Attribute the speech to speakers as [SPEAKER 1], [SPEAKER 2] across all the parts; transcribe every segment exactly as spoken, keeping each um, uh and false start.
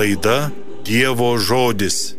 [SPEAKER 1] Laida Dievo žodis.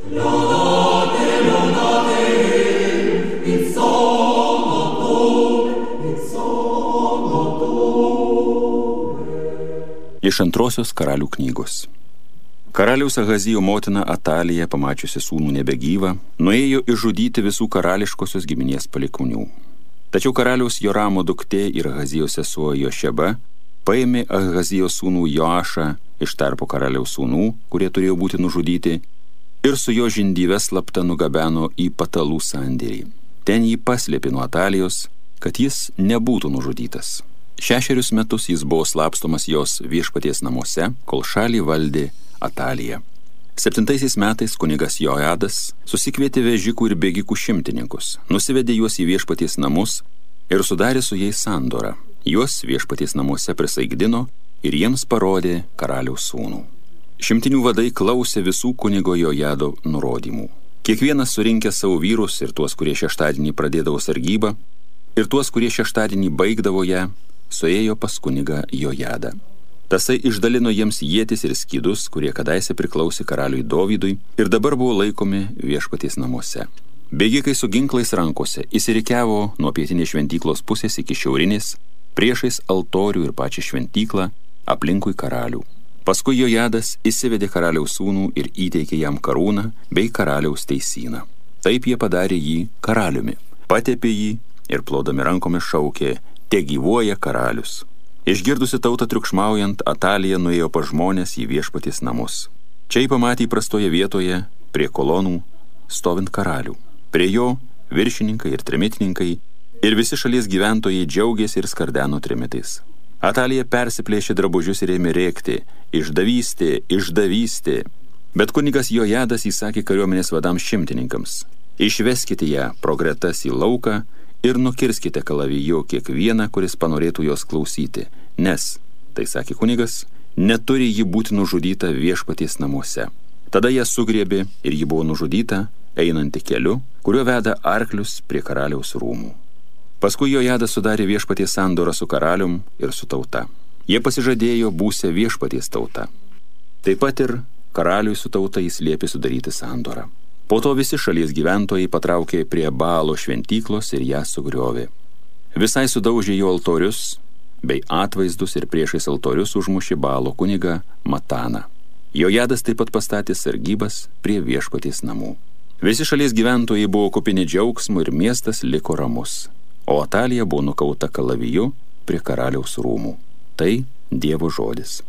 [SPEAKER 2] Iš antrosios karalių knygos. Karaliaus Ahazijo motina Atalija, pamačiusi sūnų nebegyvą, nuėjo išžudyti visų karališkosios giminės palikonių. Tačiau karaliaus Joramo duktė ir Ahazijo sesuo Jošeba paėmė Ahazijo sūnų Joašą iš tarpo karaliaus sūnų, kurie turėjo būti nužudyti, ir su jo žindyve slapta nugabeno į patalų sandėrį. Ten jį paslėpė nuo Atalijos, kad jis nebūtų nužudytas. Šešerius metus jis buvo slapstomas jos viešpaties namuose, kol šalį valdė Atalija. Septintaisiais metais kunigas Jojadas susikvietė vežikų ir bėgikų šimtininkus, nusivedė juos į viešpaties namus ir sudarė su jais sandorą. Juos viešpaties namuose prisaigdino ir jiems parodė karaliaus sūnų. Šimtinių vadai klausė visų kunigo Jojado nurodymų. Kiekvienas surinkė savo vyrus, ir tuos, kurie šeštadienį pradėdavo sargybą, ir tuos, kurie šeštadienį baigdavo ją, suėjo pas kunigą Jojadą. Tasai išdalino jiems ietis ir skydus, kurie kadaise priklausė karaliui Dovydui ir dabar buvo laikomi viešpaties namuose. Bėgikai su ginklais rankose įsirikiavo nuo pietinės šventyklos pusės iki šiaurinės, priešais altorių ir pačią šventyklą, aplinkui karalių. Paskui Jojadas įsivedė karaliaus sūnų ir įteikė jam karūną bei karaliaus teisyną. Taip jie padarė jį karaliumi, patepė jį ir plodami rankomis šaukė: "Te gyvuoja karalius." Išgirdusi tautą triukšmaujant, Atalija nuėjo pas žmonės į viešpaties namus. Čia jį pamatė įprastoje vietoje, prie kolonų, stovint karalių. Prie jo viršininkai ir trimitininkai ir visi šalies gyventojai džiaugėsi ir skardeno trimitais. Atalija persiplėšė drabužius ir ėmė rėkti: "Išdavystė, išdavystė!" Bet kunigas Jojadas įsakė kariuomenės vadams šimtininkams: "Išveskite ją pro gretas į lauką ir nukirskite kalaviju kiekvieną, kuris panorėtų jos klausyti, nes, tai sakė kunigas, neturi ji būti nužudyta viešpaties namuose." Tada ją sugriebė ir ji buvo nužudyta, einanti keliu, kuriuo veda arklius prie karaliaus rūmų. Paskui Jojadas sudarė viešpaties sandorą su karalium ir su tauta. Jie pasižadėjo būsią viešpaties tauta. Taip pat ir karaliui su tauta jis liepė sudaryti sandorą. Po to visi šalies gyventojai patraukė prie Baalo šventyklos ir ją sugriovė. Visai sudaužė jo altorius, bei atvaizdus ir priešais altorius užmušė Baalo kunigą Mataną. Jojadas taip pat pastatė sargybas prie viešpaties namų. Visi šalies gyventojai buvo kupini džiaugsmo ir miestas liko ramus, o Atalija buvo nukauta kalaviju prie karaliaus rūmų. Tai Dievo žodis.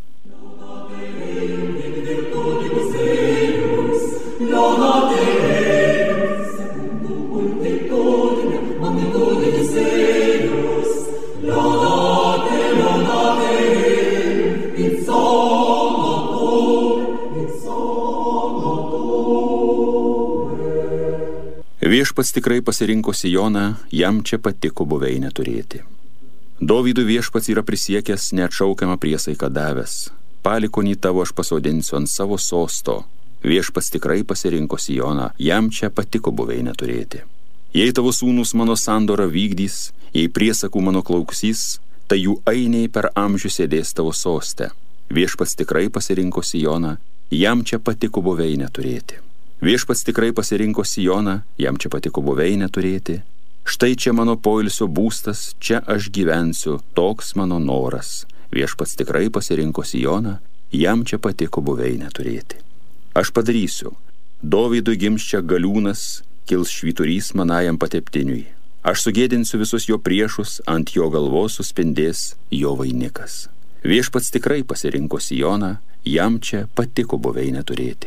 [SPEAKER 2] Viešpats tikrai pasirinko Sijoną, jam čia patiko buveinę turėti. Dovydui viešpats yra prisiekęs neatšaukiamą priesaiką davęs: "Palikonį tavo aš pasodinsiu ant savo sosto." Viešpats tikrai pasirinko Sijoną, jam čia patiko buveinę turėti. "Jei tavo sūnus mano sandorą vykdys, jei priesakų mano klausys, tai jų ainiai per amžių sėdės tavo soste." Viešpats tikrai pasirinko Sijoną, jam čia patiko buveinę turėti. Viešpats tikrai pasirinko Sijoną, jam čia patiko buveinę turėti. "Štai čia mano poilsio būstas, čia aš gyvensiu, toks mano noras." Viešpats tikrai pasirinko Sijoną, jam čia patiko buveinę turėti. "Aš padarysiu, Dovydui gims čia galiūnas, kils švyturys manajam pateptiniui. Aš sugėdinsiu visus jo priešus, ant jo galvos suspindės jo vainikas." Viešpats tikrai pasirinko Sijoną, jam čia patiko buveinę turėti.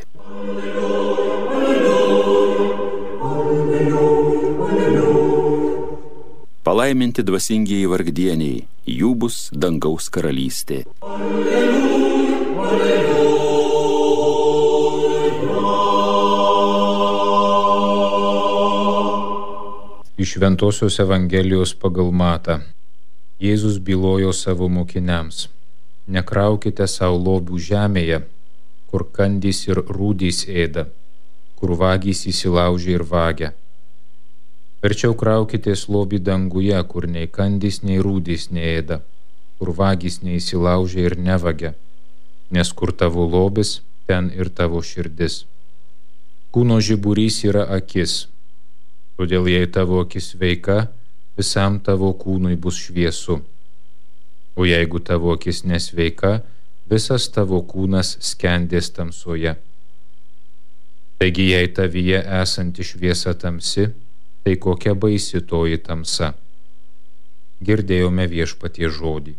[SPEAKER 2] Palaiminti dvasingieji vargdieniai, jų bus dangaus karalystė.
[SPEAKER 3] Iš Šventosios Evangelijos pagal Matą. Jėzus bylojo savo mokiniams: "Nekraukite savo lobių žemėje, kur kandys ir rūdys ėda, kur vagys įsilaužia ir vagia. Verčiau kraukitės lobį danguje, kur nei kandys, nei rūdys neėda, kur vagys neįsilaužia ir nevagia, nes kur tavo lobis, ten ir tavo širdis. Kūno žiburys yra akis, todėl jei tavo akis sveika, visam tavo kūnui bus šviesu. O jeigu tavo akis nesveika, visas tavo kūnas skendės tamsoje. Taigi, jei tavyje esanti šviesa tamsi, tai kokia baisi toji tamsa. Girdėjome Viešpaties žodį.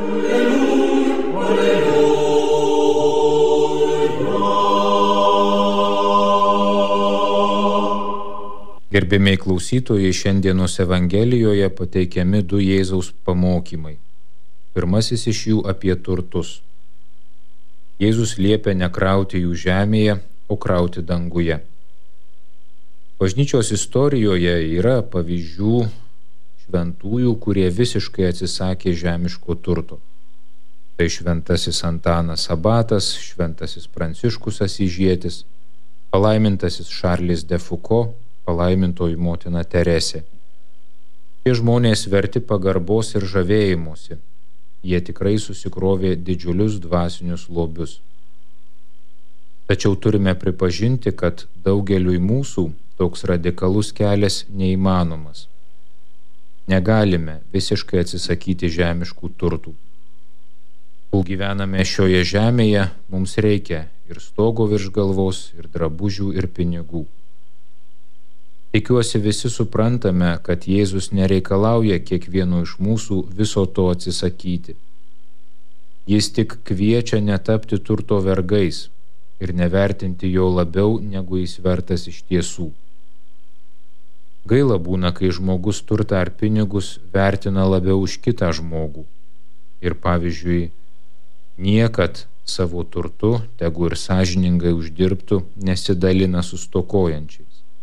[SPEAKER 3] Gerbėmiai klausytojai, šiandienos Evangelijoje pateikiami du Jėzaus pamokymai. Pirmasis iš jų apie turtus. Jėzus liepia nekrauti jų žemėje, o krauti danguje. Bažnyčios istorijoje yra pavyzdžių šventųjų, kurie visiškai atsisakė žemiško turto. Tai šventasis Antanas Abatas, šventasis Pranciškus Asyžietis, palaimintasis Šarlis de Foucault, palaimintoji motina Teresė. Šie žmonės verti pagarbos ir žavėjimosi. Jie tikrai susikrovė didžiulius dvasinius lobius. Tačiau turime pripažinti, kad daugeliui mūsų toks radikalus kelias neįmanomas. Negalime visiškai atsisakyti žemiškų turtų. Kol gyvename šioje žemėje, mums reikia ir stogo virš galvos, ir drabužių, ir pinigų. Tikiuosi visi suprantame, kad Jėzus nereikalauja kiekvieno iš mūsų viso to atsisakyti. Jis tik kviečia netapti turto vergais ir nevertinti jo labiau, negu jis vertas iš tiesų. Gaila būna, kai žmogus turtą ar pinigus vertina labiau už kitą žmogų ir, pavyzdžiui, niekad savo turtu, tegu ir sąžiningai uždirbtų, nesidalina su stokojančiais.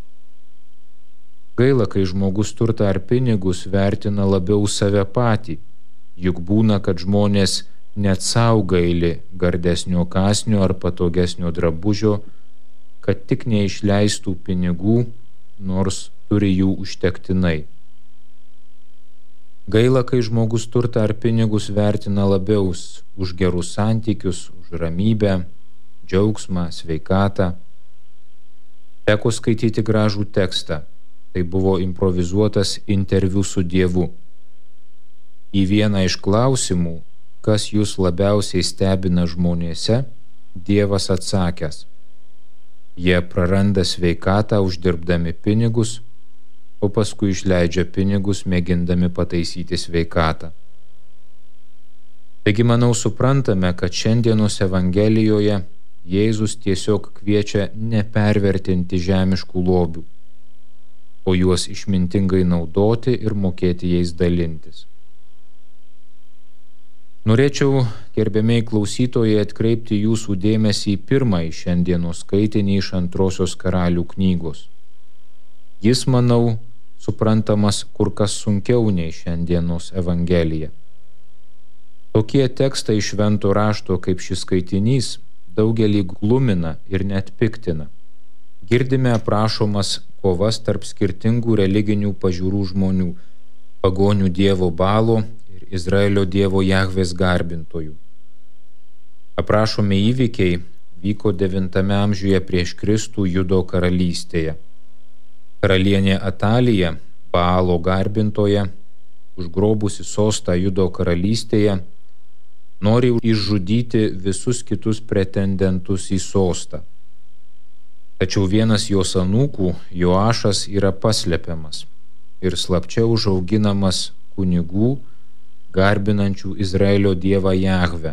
[SPEAKER 3] Gaila, kai žmogus turtą ar pinigus vertina labiau save patį, juk būna, kad žmonės net sau gaili gardesnio kąsnio ar patogesnio drabužio, kad tik neišleistų pinigų, nors turi jų užtektinai. Gaila, kai žmogus turtą ar pinigus vertina labiau už gerus santykius, už ramybę, džiaugsmą, sveikatą. Teko skaityti gražų tekstą. Tai buvo improvizuotas interviu su Dievu. Į vieną iš klausimų, kas jūs labiausiai stebina žmonėse, Dievas atsakęs: jie praranda sveikatą uždirbdami pinigus, o paskui išleidžia pinigus mėgindami pataisyti sveikatą. Taigi, manau, suprantame, kad šiandienos Evangelijoje Jėzus tiesiog kviečia nepervertinti žemiškų lobių, o juos išmintingai naudoti ir mokėti jais dalintis. Norėčiau, gerbiamiai klausytojai, atkreipti jūsų dėmesį į pirmąjį šiandienos skaitinį iš antrosios Karalių knygos. Jis, manau, suprantamas kur kas sunkiau nei šiandienos Evangelija. Tokie tekstai iš švento rašto kaip šis skaitinys daugelį glumina ir net piktina. Girdime aprašomas kovas tarp skirtingų religinių pažiūrų žmonių, pagonių dievo Balo ir Izraelio dievo Jahvės garbintojų. Aprašomi įvykiai vyko devintame amžiuje prieš Kristų Judo karalystėje. Karalienė Atalija, Baalo garbintoja, užgrobusi sostą Judo karalystėje, nori išžudyti visus kitus pretendentus į sostą. Tačiau vienas jos anūkų, Joašas, yra paslepiamas ir slapčia užauginamas kunigų, garbinančių Izraelio dievą Jahvę.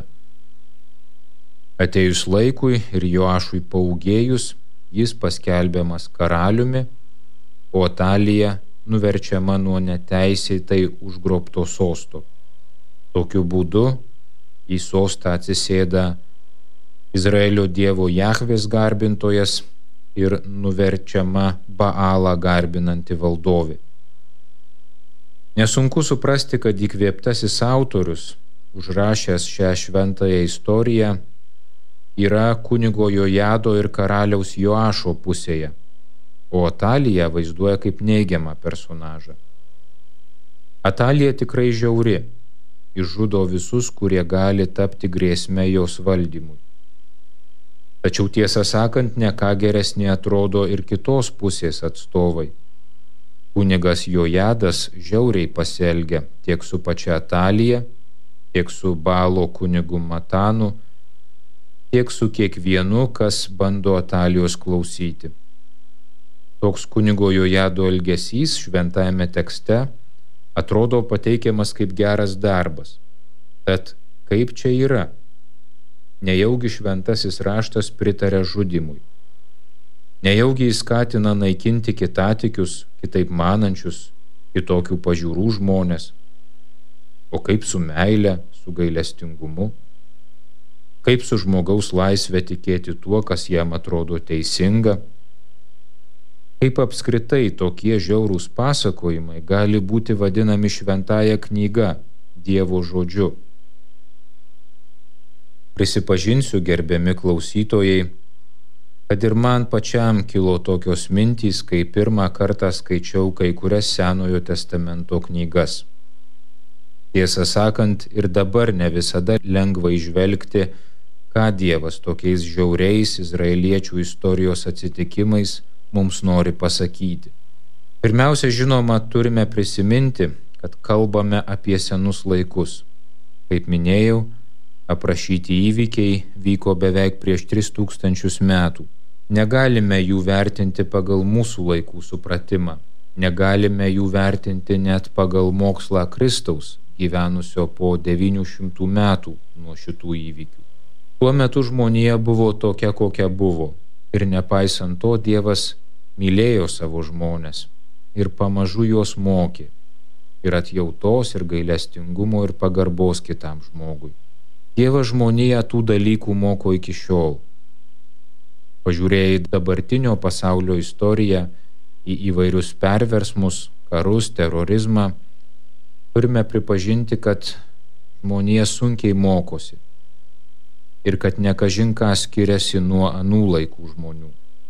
[SPEAKER 3] Atėjus laikui ir Joašui paūgėjus, jis paskelbiamas karaliumi, o Atalija nuverčiama nuo neteisėtai užgrobto sosto. Tokiu būdu į sostą atsisėda Izraelio dievo Jahvės garbintojas ir nuverčiama Baalą garbinanti valdovė. Nesunku suprasti, kad įkvėptasis autorius, užrašęs šią šventąją istoriją, yra kunigo Jojado ir karaliaus Joašo pusėje, o Ataliją vaizduoja kaip neigiamą personažą. Atalija tikrai žiauri, išžudo visus, kurie gali tapti grėsme jos valdymui. Tačiau tiesą sakant, ne ką geresnė atrodo ir kitos pusės atstovai. Kunigas Jojadas žiauriai pasielgia tiek su pačia Atalija, tiek su Balo kunigu Matanu, tiek su kiekvienu, kas bando Atalijos klausyti. Toks kunigo Jojado elgesys šventajame tekste atrodo pateikiamas kaip geras darbas. Tad kaip čia yra? Nejaugi šventasis raštas pritarė žudimui. Nejaugi jis skatina naikinti kitatikius, kitaip manančius, kitokių pažiūrų žmonės. O kaip su meile, su gailestingumu? Kaip su žmogaus laisvė tikėti tuo, kas jam atrodo teisinga? Kaip apskritai tokie žiaurūs pasakojimai gali būti vadinami šventąja knyga, Dievo žodžiu? Prisipažinsiu, gerbiami klausytojai, kad ir man pačiam kilo tokios mintys, kai pirmą kartą skaičiau kai kurias Senojo testamento knygas. Tiesą sakant, ir dabar ne visada lengva įžvelgti, ką Dievas tokiais žiauriais izraeliečių istorijos atsitikimais mums nori pasakyti. Pirmiausia, žinoma, turime prisiminti, kad kalbame apie senus laikus. Kaip minėjau, aprašyti įvykiai vyko beveik prieš tris tūkstančius metų. Negalime jų vertinti pagal mūsų laikų supratimą. Negalime jų vertinti net pagal mokslą Kristaus, gyvenusio po devynių šimtų metų nuo šitų įvykių. Tuo metu žmonija buvo tokia, kokia buvo. Ir nepaisant to, Dievas mylėjo savo žmones ir pamažu juos mokė. Ir atjautos, ir gailestingumo, ir pagarbos kitam žmogui. Dievas žmoniją tų dalykų moko iki šiol. Pažiūrėję į dabartinio pasaulio istoriją, į įvairius perversmus, karus, terorizmą, turime pripažinti, kad žmonija sunkiai mokosi ir kad ne kažin ką skiriasi nuo anų laikų žmonių.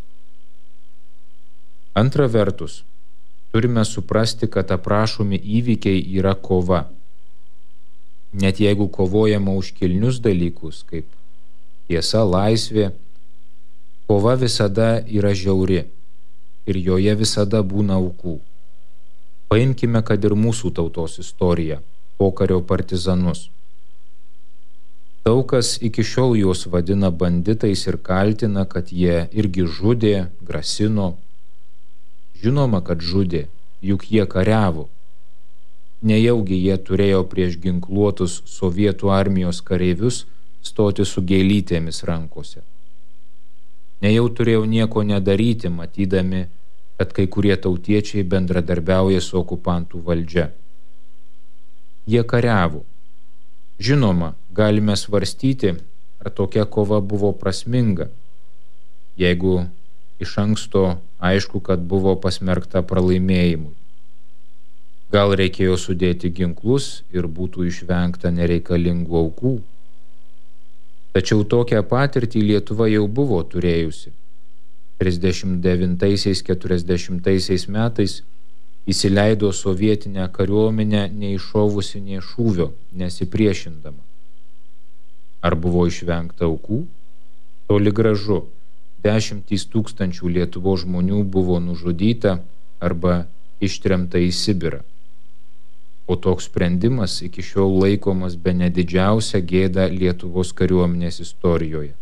[SPEAKER 3] Antra vertus, turime suprasti, kad aprašomi įvykiai yra kova. Net jeigu kovojama už kilnius dalykus, kaip tiesa, laisvė, kova visada yra žiauri ir joje visada būna aukų. Paimkime, kad ir mūsų tautos istoriją, pokario partizanus. Daug kas iki šiol juos vadina banditais ir kaltina, kad jie irgi žudė, grasino. Žinoma, kad žudė, juk jie kariavo. Nejaugi jie turėjo prieš ginkluotus sovietų armijos kareivius stoti su gėlytėmis rankose. Nejau turėjo nieko nedaryti, matydami, kad kai kurie tautiečiai bendradarbiauja su okupantų valdžia. Jie kariavo. Žinoma, galime svarstyti, ar tokia kova buvo prasminga, jeigu iš anksto aišku, kad buvo pasmerkta pralaimėjimui. Gal reikėjo sudėti ginklus ir būtų išvengta nereikalingų aukų. Tačiau tokią patirtį Lietuva jau buvo turėjusi. trisdešimt devintaisiais keturiasdešimtaisiais metais įsileido sovietinę kariuomenę neiššovusi nė šūvio, nesipriešindama. Ar buvo išvengta aukų? Toli gražu, dešimtys tūkstančių Lietuvos žmonių buvo nužudyta arba ištremta į Sibirą. O toks sprendimas iki šiol laikomas bene didžiausia gėda Lietuvos kariuomenės istorijoje.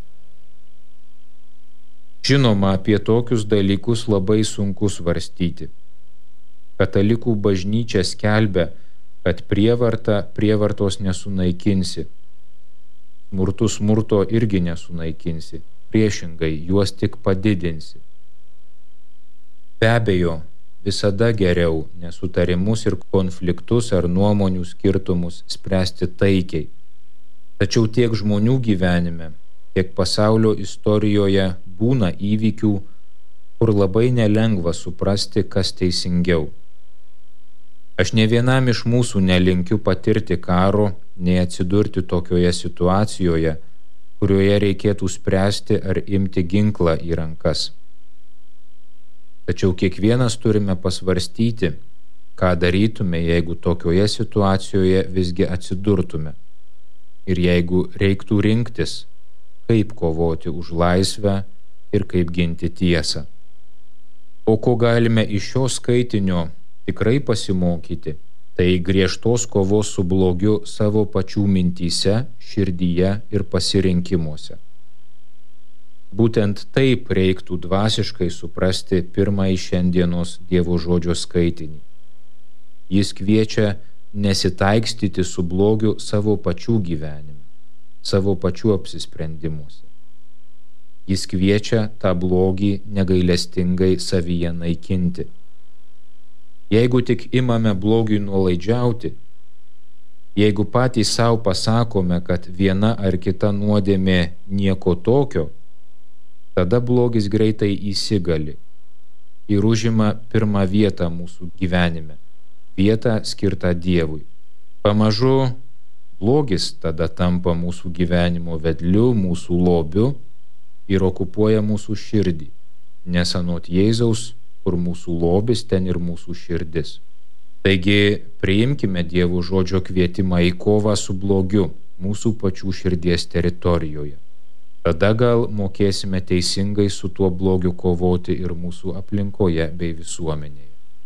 [SPEAKER 3] Žinoma, apie tokius dalykus labai sunku svarstyti. Katalikų bažnyčia skelbia, kad prievarta prievartos nesunaikinsi. Smurtu smurto irgi nesunaikinsi, priešingai juos tik padidinsi. Be abejo, visada geriau nesutarimus ir konfliktus ar nuomonių skirtumus spręsti taikiai. Tačiau tiek žmonių gyvenime, tiek pasaulio istorijoje būna įvykių, kur labai nelengva suprasti, kas teisingiau. Aš ne vienam iš mūsų nelinkiu patirti karo, nei atsidurti tokioje situacijoje, kurioje reikėtų spręsti ar imti ginklą į rankas. Tačiau kiekvienas turime pasvarstyti, ką darytume, jeigu tokioje situacijoje visgi atsidurtume. Ir jeigu reiktų rinktis, kaip kovoti už laisvę ir kaip ginti tiesą. O ko galime iš šio skaitinio tikrai pasimokyti, tai griežtos kovos su blogiu savo pačių mintyse, širdyje ir pasirinkimuose. Būtent taip reiktų dvasiškai suprasti pirmąjį šiandienos Dievo žodžio skaitinį. Jis kviečia nesitaikstyti su blogiu savo pačių gyvenime, savo pačių apsisprendimuose. Jis kviečia tą blogį negailestingai savyje naikinti. Jeigu tik imame blogiui nuolaidžiauti, jeigu patys savo pasakome, kad viena ar kita nuodėmė nieko tokio, tada blogis greitai įsigali ir užima pirmą vietą mūsų gyvenime, vietą skirtą Dievui. Pamažu blogis tada tampa mūsų gyvenimo vedliu, mūsų lobiu ir okupuoja mūsų širdį, nes anot Jėzaus, kur mūsų lobis, ten ir mūsų širdis. Taigi priimkime Dievo žodžio kvietimą į kovą su blogiu mūsų pačių širdies teritorijoje. Tada gal mokėsime teisingai su tuo blogiu kovoti ir mūsų aplinkoje bei visuomenėje.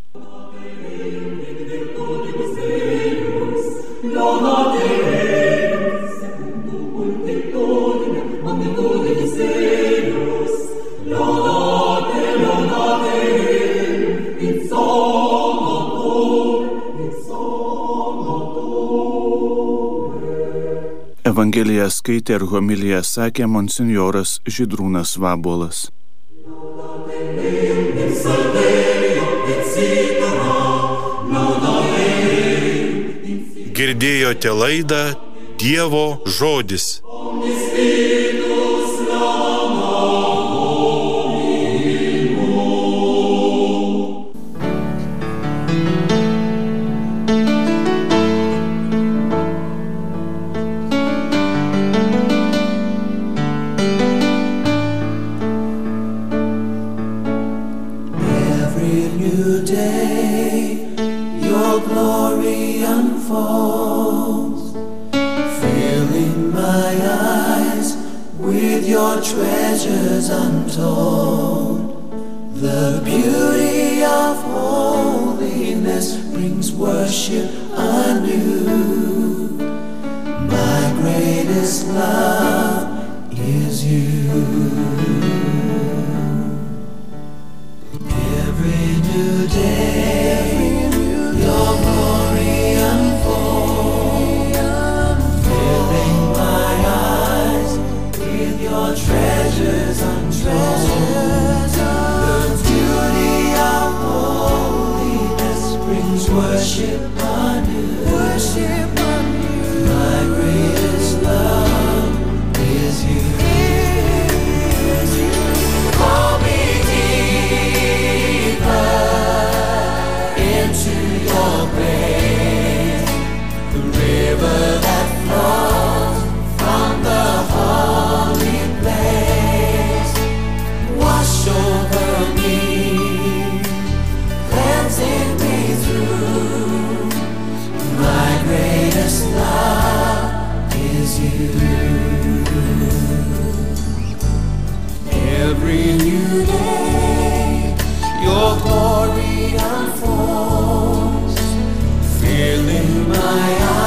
[SPEAKER 4] Evangeliją skaitė ir homiliją sakė monsinjoras Žydrūnas Vabuolas.
[SPEAKER 1] Girdėjote laidą Dievo žodis.
[SPEAKER 5] Treasures untold, the beauty of holiness brings worship anew. My greatest love is you. Every new day, your glory unfolds, filling my eyes with your treasures untold. The beauty of holiness brings worship anew. Worship anew. My greatest love is you. Is you. Call me deeper into your grace, the river that flows from the holy place. Wash over me, cleansing me through. My greatest love is you. Every new day, your glory unfolds, filling my eyes